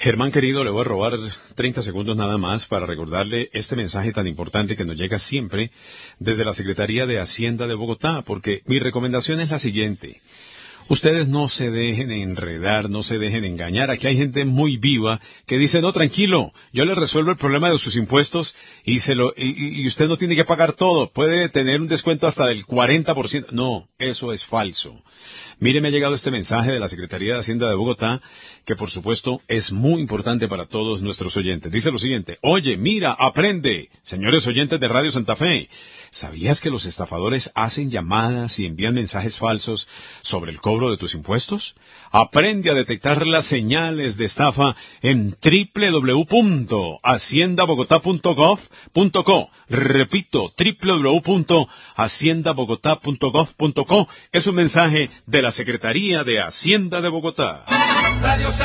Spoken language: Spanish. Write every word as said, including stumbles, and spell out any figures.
Germán querido, le voy a robar treinta segundos nada más para recordarle este mensaje tan importante que nos llega siempre desde la Secretaría de Hacienda de Bogotá, porque mi recomendación es la siguiente. Ustedes no se dejen enredar, no se dejen engañar. Aquí hay gente muy viva que dice, no, tranquilo, yo le resuelvo el problema de sus impuestos y se lo y, y usted no tiene que pagar todo. Puede tener un descuento hasta del cuarenta por ciento. No, eso es falso. Mire, me ha llegado este mensaje de la Secretaría de Hacienda de Bogotá, que por supuesto es muy importante para todos nuestros oyentes. Dice lo siguiente, oye, mira, aprende, señores oyentes de Radio Santa Fe. ¿Sabías que los estafadores hacen llamadas y envían mensajes falsos sobre el cobro de tus impuestos? Aprende a detectar las señales de estafa en doble u doble u doble u punto hacienda bogotá punto gov punto co. Repito, doble u doble u doble u punto hacienda bogotá punto gov punto co. Es un mensaje de la Secretaría de Hacienda de Bogotá.